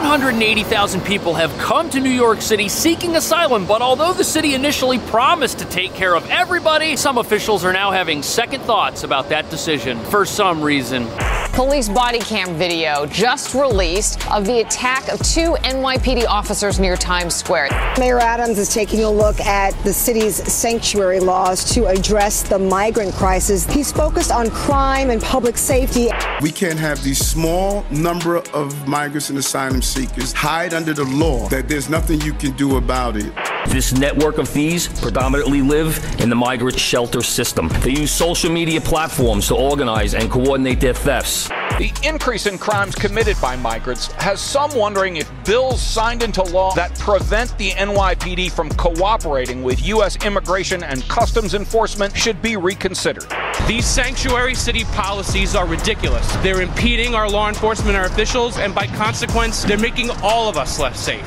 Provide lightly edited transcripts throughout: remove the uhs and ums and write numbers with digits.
180,000 people have come to New York City seeking asylum, but although the city initially promised to take care of everybody, some officials are now having second thoughts about that decision for some reason. Police body cam video just released of the attack of two NYPD officers near Times Square. Mayor Adams is taking a look at the city's sanctuary laws to address the migrant crisis. He's focused on crime and public safety. We can't have these small number of migrants and asylum seekers hide under the law that there's nothing you can do about it. This network of thieves predominantly live in the migrant shelter system. They use social media platforms to organize and coordinate their thefts. The increase in crimes committed by migrants has some wondering if bills signed into law that prevent the NYPD from cooperating with U.S. Immigration and Customs Enforcement should be reconsidered. These sanctuary city policies are ridiculous. They're impeding our law enforcement, our officials, and by consequence, they're making all of us less safe.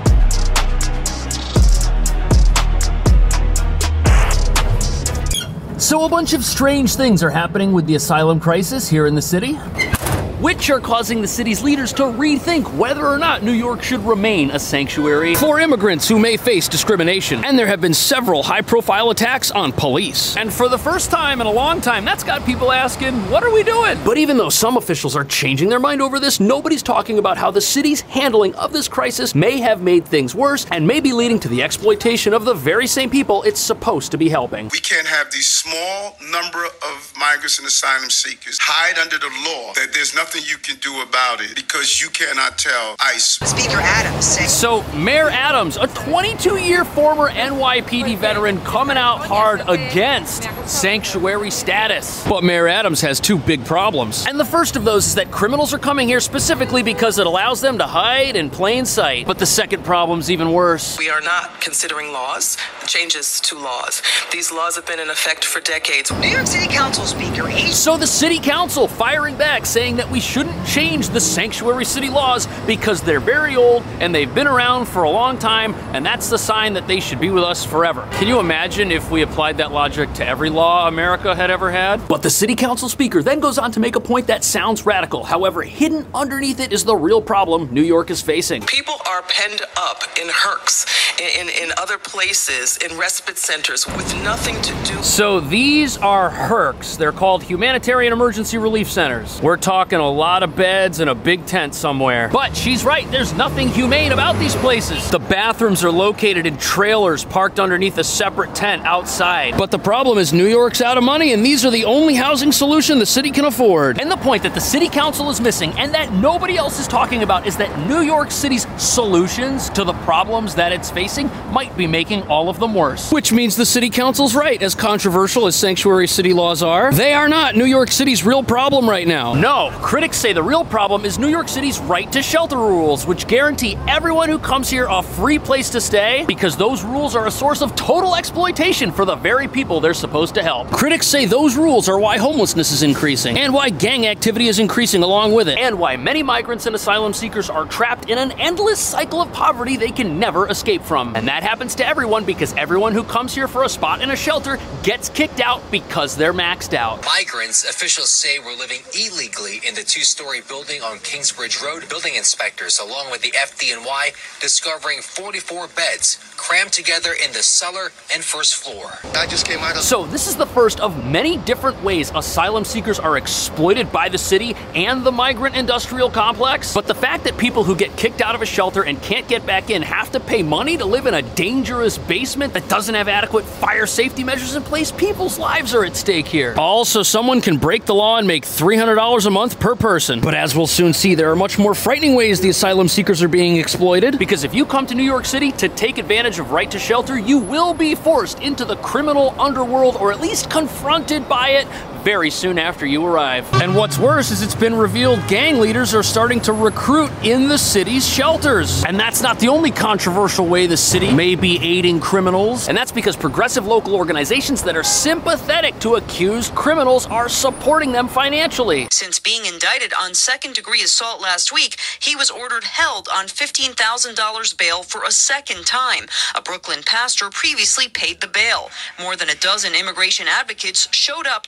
So a bunch of strange things are happening with the asylum crisis here in the city, which are causing the city's leaders to rethink whether or not New York should remain a sanctuary for immigrants who may face discrimination. And there have been several high-profile attacks on police. And for the first time in a long time, that's got people asking, what are we doing? But even though some officials are changing their mind over this, nobody's talking about how the city's handling of this crisis may have made things worse and may be leading to the exploitation of the very same people it's supposed to be helping. We can't have these small number of migrants and asylum seekers hide under the law that there's nothing you can do about it because you cannot tell ICE. Speaker Adams said. So Mayor Adams, a 22-year former NYPD veteran, coming out hard against sanctuary status. But Mayor Adams has two big problems. And the first of those is that criminals are coming here specifically because it allows them to hide in plain sight. But the second problem's even worse. We are not considering laws, changes to laws. These laws have been in effect for decades. New York City Council Speaker. So the city council firing back, saying that we shouldn't change the sanctuary city laws because they're very old and they've been around for a long time, and that's the sign that they should be with us forever. Can you imagine if we applied that logic to every law America had ever had? But the city council speaker then goes on to make a point that sounds radical. However, hidden underneath it is the real problem New York is facing. People are penned up in Hercs, in other places, in respite centers with nothing to do. So these are Hercs. They're called Humanitarian Emergency Relief Centers. We're talking a lot of beds and a big tent somewhere. But she's right, there's nothing humane about these places. The bathrooms are located in trailers parked underneath a separate tent outside. But the problem is New York's out of money, and these are the only housing solution the city can afford. And the point that the city council is missing and that nobody else is talking about is that New York City's solutions to the problems that it's facing might be making all of them worse. Which means the city council's right. As controversial as sanctuary city laws are, they are not New York City's real problem right now. No, critics say the real problem is New York City's right to shelter rules, which guarantee everyone who comes here a free place to stay because those rules are a source of total exploitation for the very people they're supposed to help. Critics say those rules are why homelessness is increasing, and why gang activity is increasing along with it, and why many migrants and asylum seekers are trapped in an endless cycle of poverty they can never escape from. And that happens to everyone because everyone who comes here for a spot in a shelter gets kicked out because they're maxed out. Migrants, officials say, were living illegally in the two-story building on Kingsbridge Road. Building inspectors, along with the FDNY, discovering 44 beds crammed together in the cellar and first floor. I just came out of... So this is the first of many different ways asylum seekers are exploited by the city and the migrant industrial complex. But the fact that people who get kicked out of a shelter and can't get back in have to pay money to live in a dangerous basement that doesn't have adequate fire safety measures in place, people's lives are at stake here. Also, someone can break the law and make $300 a month per person. But as we'll soon see, there are much more frightening ways the asylum seekers are being exploited. Because if you come to New York City to take advantage of right to shelter, you will be forced into the criminal underworld, or at least confronted by it, very soon after you arrive. And what's worse is it's been revealed gang leaders are starting to recruit in the city's shelters. And that's not the only controversial way the city may be aiding criminals. And that's because progressive local organizations that are sympathetic to accused criminals are supporting them financially. Since being indicted on second-degree assault last week, he was ordered held on $15,000 bail for a second time. A Brooklyn pastor previously paid the bail. More than a dozen immigration advocates showed up to support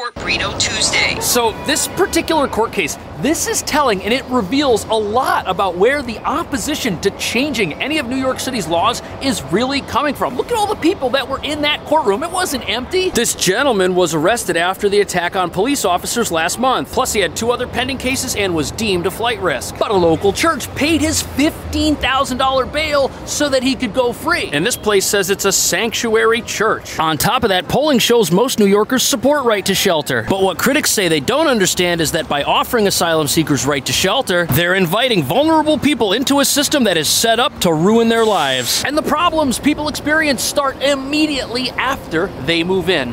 Court Brito Tuesday. So this particular court case, this is telling, and it reveals a lot about where the opposition to changing any of New York City's laws is really coming from. Look at all the people that were in that courtroom. It wasn't empty. This gentleman was arrested after the attack on police officers last month. Plus, he had 2 other pending cases and was deemed a flight risk. But a local church paid his $15,000 bail so that he could go free. And this place says it's a sanctuary church. On top of that, polling shows most New Yorkers support right to shelter. But what critics say they don't understand is that by offering asylum seekers right to shelter, they're inviting vulnerable people into a system that is set up to ruin their lives. And the problems people experience start immediately after they move in.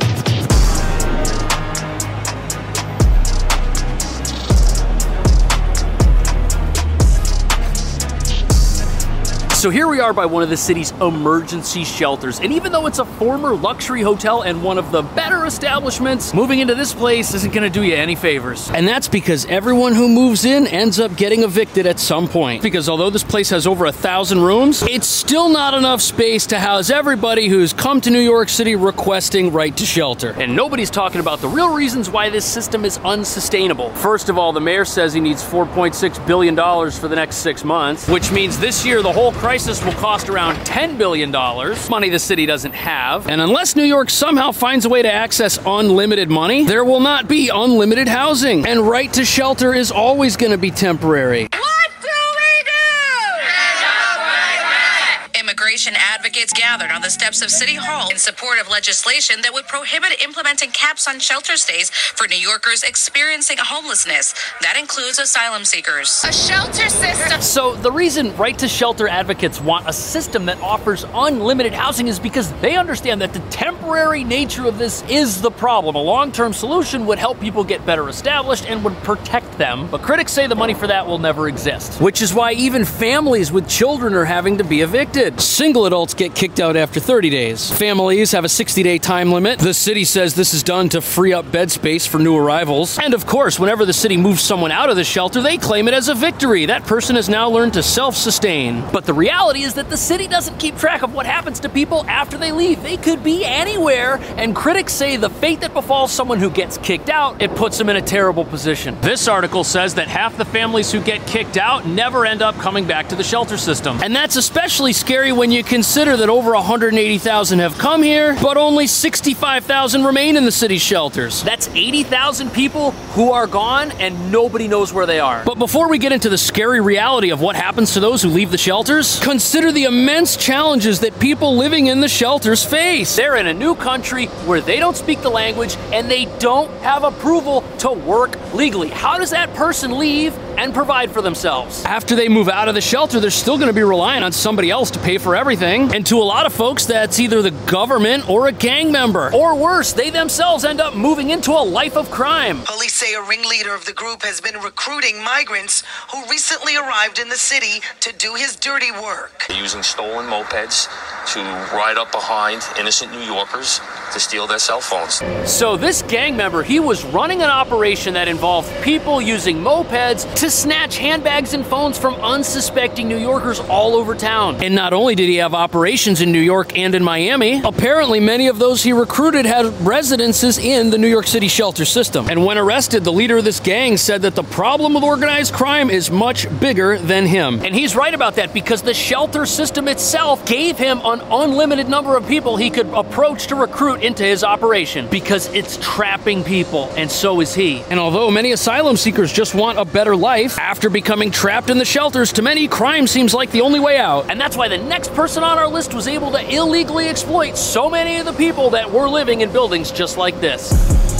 So here we are by one of the city's emergency shelters, and even though it's a former luxury hotel and one of the better establishments, moving into this place isn't gonna do you any favors. And that's because everyone who moves in ends up getting evicted at some point. Because although this place has over 1,000 rooms, it's still not enough space to house everybody who's come to New York City requesting right to shelter. And nobody's talking about the real reasons why this system is unsustainable. First of all, the mayor says he needs $4.6 billion for the next 6 months, which means this year the whole crisis will cost around $10 billion, money the city doesn't have. And unless New York somehow finds a way to access unlimited money, there will not be unlimited housing. And right to shelter is always going to be temporary. Immigration advocates gathered on the steps of City Hall in support of legislation that would prohibit implementing caps on shelter stays for New Yorkers experiencing homelessness. That includes asylum seekers. A shelter system. So the reason right to shelter advocates want a system that offers unlimited housing is because they understand that the temporary nature of this is the problem. A long-term solution would help people get better established and would protect them. But critics say the money for that will never exist. Which is why even families with children are having to be evicted. Single adults get kicked out after 30 days. Families have a 60-day time limit. The city says this is done to free up bed space for new arrivals. And of course, whenever the city moves someone out of the shelter, they claim it as a victory. That person has now learned to self-sustain. But the reality is that the city doesn't keep track of what happens to people after they leave. They could be anywhere, and critics say the fate that befalls someone who gets kicked out, it puts them in a terrible position. This article says that half the families who get kicked out never end up coming back to the shelter system. And that's especially scary when you consider that over 180,000 have come here, but only 65,000 remain in the city's shelters. That's 80,000 people who are gone and nobody knows where they are. But before we get into the scary reality of what happens to those who leave the shelters, consider the immense challenges that people living in the shelters face. They're in a new country where they don't speak the language and they don't have approval to work legally. How does that person leave and provide for themselves? After they move out of the shelter, they're still going to be relying on somebody else to pay for everything. And to a lot of folks, that's either the government or a gang member. Or worse, they themselves end up moving into a life of crime. Police say a ringleader of the group has been recruiting migrants who recently arrived in the city to do his dirty work. Using stolen mopeds to ride up behind innocent New Yorkers to steal their cell phones. So this gang member, he was running an operation that involved people using mopeds to snatch handbags and phones from unsuspecting New Yorkers all over town. And not only did he have operations in New York and in Miami, apparently many of those he recruited had residences in the New York City shelter system. And when arrested, the leader of this gang said that the problem with organized crime is much bigger than him. And he's right about that because the shelter system itself gave him an unlimited number of people he could approach to recruit into his operation because it's trapping people, and so is he. And although many asylum seekers just want a better life, after becoming trapped in the shelters, to many, crime seems like the only way out. And that's why the next person on our list was able to illegally exploit so many of the people that were living in buildings just like this.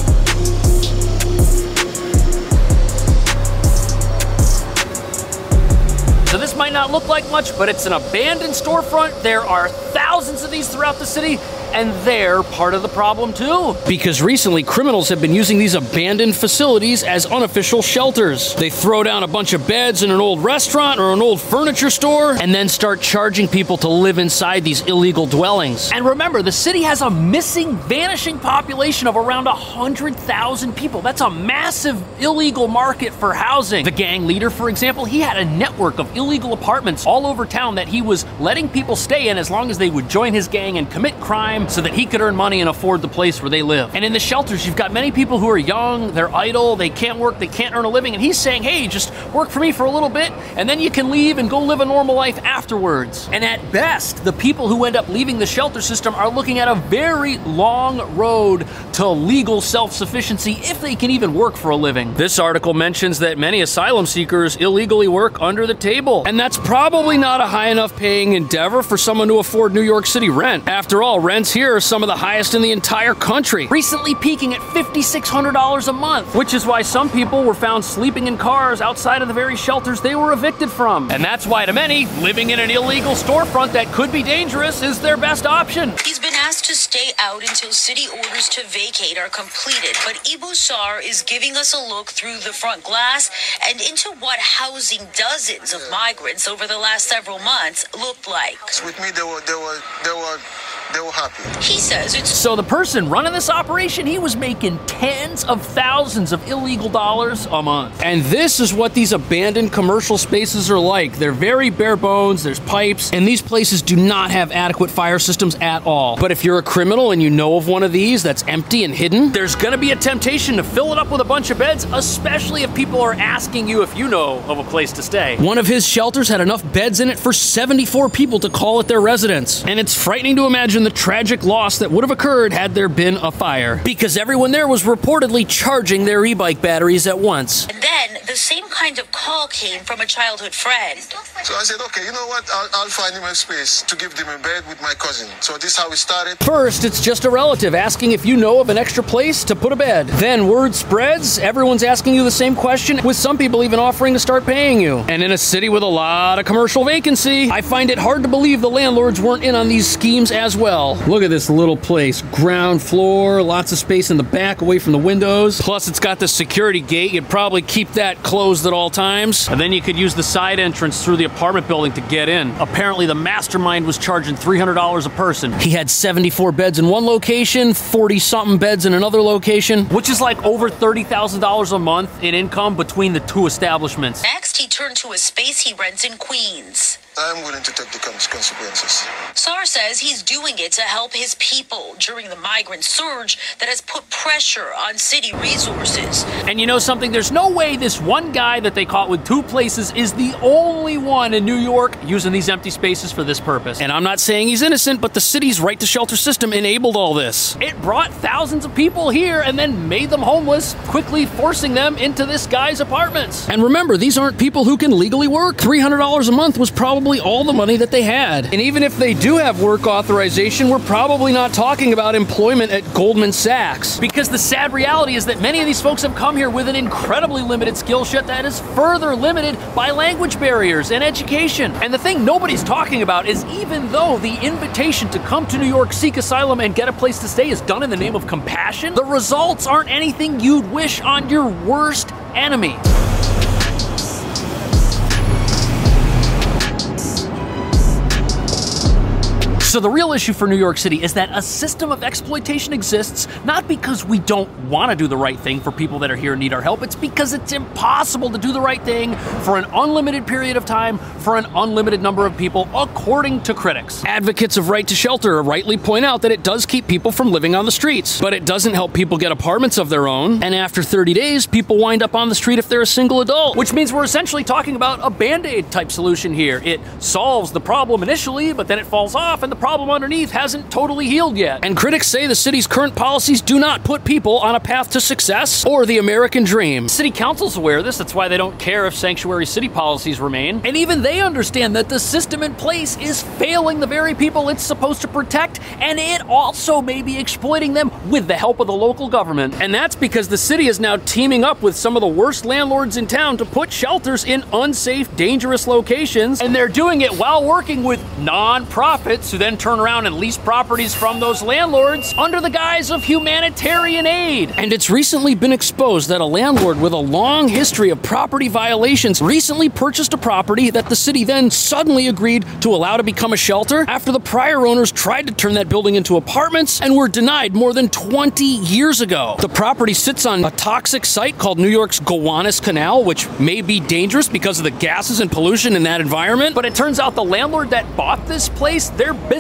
So this might not look like much, but it's an abandoned storefront. There are thousands of these throughout the city, and they're part of the problem too. Because recently, criminals have been using these abandoned facilities as unofficial shelters. They throw down a bunch of beds in an old restaurant or an old furniture store, and then start charging people to live inside these illegal dwellings. And remember, the city has a missing, vanishing population of around 100,000 people. That's a massive illegal market for housing. The gang leader, for example, he had a network of illegal apartments all over town that he was letting people stay in as long as they would join his gang and commit crime time so that he could earn money and afford the place where they live. And in the shelters, you've got many people who are young, they're idle, they can't work, they can't earn a living, and he's saying, hey, just work for me for a little bit, and then you can leave and go live a normal life afterwards. And at best, the people who end up leaving the shelter system are looking at a very long road to legal self-sufficiency if they can even work for a living. This article mentions that many asylum seekers illegally work under the table, and that's probably not a high enough paying endeavor for someone to afford New York City rent. After all, rents here are some of the highest in the entire country, recently peaking at $5,600 a month, which is why some people were found sleeping in cars outside of the very shelters they were evicted from. And that's why to many, living in an illegal storefront that could be dangerous is their best option. He's been asked to stay out until city orders to vacate are completed, but Ibu Sar is giving us a look through the front glass and into what housing dozens of migrants over the last several months looked like. With me, they were happy. He says it's... So the person running this operation, he was making tens of thousands of illegal dollars a month. And this is what these abandoned commercial spaces are like. They're very bare bones, there's pipes, and these places do not have adequate fire systems at all. But if you're a criminal and you know of one of these that's empty and hidden, there's gonna be a temptation to fill it up with a bunch of beds, especially if people are asking you if you know of a place to stay. One of his shelters had enough beds in it for 74 people to call it their residence. And it's frightening to imagine the tragic loss that would have occurred had there been a fire, because everyone there was reportedly charging their e-bike batteries at once. And then the same kind of call came from a childhood friend. So I said, okay, you know what? I'll find him a space to give them a bed with my cousin. So this is how we started. First, it's just a relative asking if you know of an extra place to put a bed. Then word spreads, everyone's asking you the same question, with some people even offering to start paying you. And in a city with a lot of commercial vacancy, I find it hard to believe the landlords weren't in on these schemes as well. Look at this little place. Ground floor, lots of space in the back away from the windows. Plus, it's got the security gate. You'd probably keep that closed at all times. And then you could use the side entrance through the apartment building to get in. Apparently, the mastermind was charging $300 a person. He had 74 beds in one location, 40-something beds in another location, which is like over $30,000 a month in income between the two establishments. Next, he turned to a space he rents in Queens. I'm willing to take the consequences. Sar says he's doing it to help his people during the migrant surge that has put pressure on city resources. And you know something? There's no way this one guy that they caught with 2 places is the only one in New York using these empty spaces for this purpose. And I'm not saying he's innocent, but the city's right-to-shelter system enabled all this. It brought thousands of people here and then made them homeless, quickly forcing them into this guy's apartments. And remember, these aren't people who can legally work. $300 a month was probably all the money that they had. And even if they do have work authorization, we're probably not talking about employment at Goldman Sachs. Because the sad reality is that many of these folks have come here with an incredibly limited skill set that is further limited by language barriers and education. And the thing nobody's talking about is even though the invitation to come to New York, seek asylum, and get a place to stay is done in the name of compassion, the results aren't anything you'd wish on your worst enemy. So the real issue for New York City is that a system of exploitation exists, not because we don't want to do the right thing for people that are here and need our help. It's because it's impossible to do the right thing for an unlimited period of time for an unlimited number of people, according to critics. Advocates of right to shelter rightly point out that it does keep people from living on the streets, but it doesn't help people get apartments of their own. And after 30 days, people wind up on the street if they're a single adult, which means we're essentially talking about a Band-Aid type solution here. It solves the problem initially, but then it falls off and the problem underneath hasn't totally healed yet. And critics say the city's current policies do not put people on a path to success or the American dream. City council's aware of this, that's why they don't care if sanctuary city policies remain. And even they understand that the system in place is failing the very people it's supposed to protect, and it also may be exploiting them with the help of the local government. And that's because the city is now teaming up with some of the worst landlords in town to put shelters in unsafe, dangerous locations, and they're doing it while working with non-profits who then turn around and lease properties from those landlords under the guise of humanitarian aid. And it's recently been exposed that a landlord with a long history of property violations recently purchased a property that the city then suddenly agreed to allow to become a shelter after the prior owners tried to turn that building into apartments and were denied more than 20 years ago. The property sits on a toxic site called New York's Gowanus Canal, which may be dangerous because of the gases and pollution in that environment, but it turns out the landlord that bought this place, their business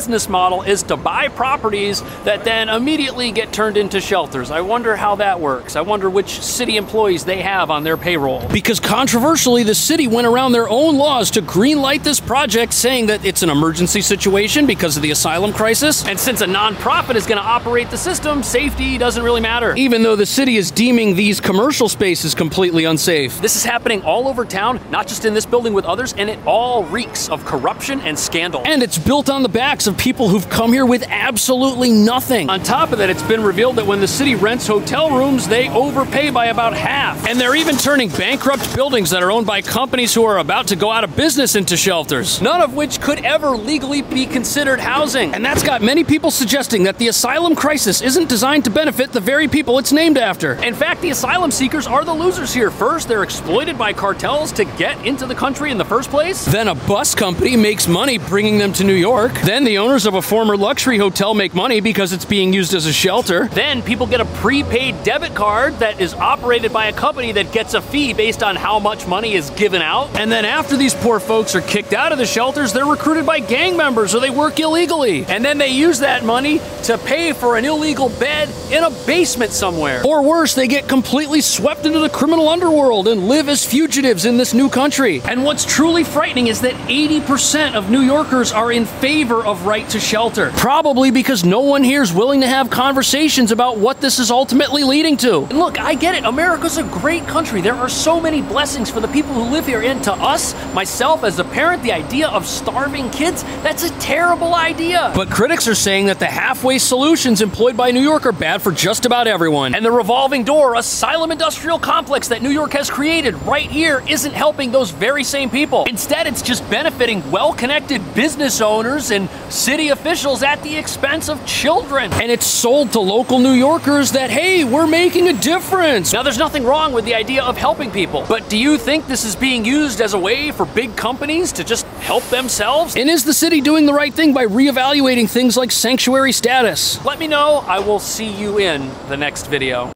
business model is to buy properties that then immediately get turned into shelters. I wonder how that works. I wonder which city employees they have on their payroll. Because controversially, the city went around their own laws to greenlight this project, saying that it's an emergency situation because of the asylum crisis. And since a nonprofit is going to operate the system, safety doesn't really matter. Even though the city is deeming these commercial spaces completely unsafe. This is happening all over town, not just in this building with others, and it all reeks of corruption and scandal. And it's built on the backs of people who've come here with absolutely nothing. On top of that, it's been revealed that when the city rents hotel rooms, they overpay by about half. And they're even turning bankrupt buildings that are owned by companies who are about to go out of business into shelters, none of which could ever legally be considered housing. And that's got many people suggesting that the asylum crisis isn't designed to benefit the very people it's named after. In fact, the asylum seekers are the losers here. First, they're exploited by cartels to get into the country in the first place. Then a bus company makes money bringing them to New York. Then the owners of a former luxury hotel make money because it's being used as a shelter. Then people get a prepaid debit card that is operated by a company that gets a fee based on how much money is given out. And then after these poor folks are kicked out of the shelters, they're recruited by gang members or they work illegally. And then they use that money to pay for an illegal bed in a basement somewhere. Or worse, they get completely swept into the criminal underworld and live as fugitives in this new country. And what's truly frightening is that 80% of New Yorkers are in favor of right to shelter. Probably because no one here is willing to have conversations about what this is ultimately leading to. And look, I get it. America's a great country. There are so many blessings for the people who live here. And to us, myself as a parent, the idea of starving kids, that's a terrible idea. But critics are saying that the halfway solutions employed by New York are bad for just about everyone. And the revolving door asylum industrial complex that New York has created right here isn't helping those very same people. Instead, it's just benefiting well-connected business owners and city officials at the expense of children. And it's sold to local New Yorkers that, hey, we're making a difference. Now, there's nothing wrong with the idea of helping people, but do you think this is being used as a way for big companies to just help themselves? And is the city doing the right thing by reevaluating things like sanctuary status? Let me know. I will see you in the next video.